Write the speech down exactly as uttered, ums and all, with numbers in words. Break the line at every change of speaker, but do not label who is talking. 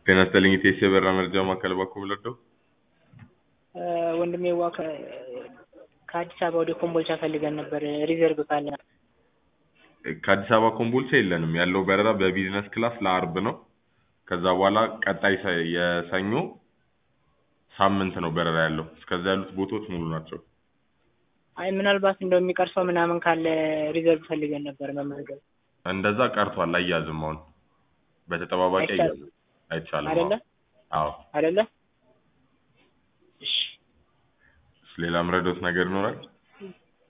ጤና ይስጥልኝ ኢቴስ የበራ መረጃ ማዕከል በኩል ለዶ
ወንድሜ ዋ ከአዲስ አበባ ወደ ኮምቦልቻ ፈልገን ነበር ሪዘርቭ ካለ
ከአዲስ አበባ ኮምቦልቻ የለንም ያለው በረራ በቢዝነስ ክላስ ለአርብ ነው ከዛ በኋላ ቀጣይ የሰኞ ሳምንት ነው በረራ ያለው እስከዛ ያሉት ቦታዎች ሙሉ ናቸው
አይ ምናልባት እንደው የሚቀርሰው ምናምን ካለ ሪዘርቭ ፈልገን ነበር መመዝገብ
እንደዛ ቀርቷል አያዝም አሁን በተጠባባቂ አያዝም አይቻልም
አይደለ
አዎ
አይደለ እሺ
ሌላ ምረዶት ነገር ይኖራል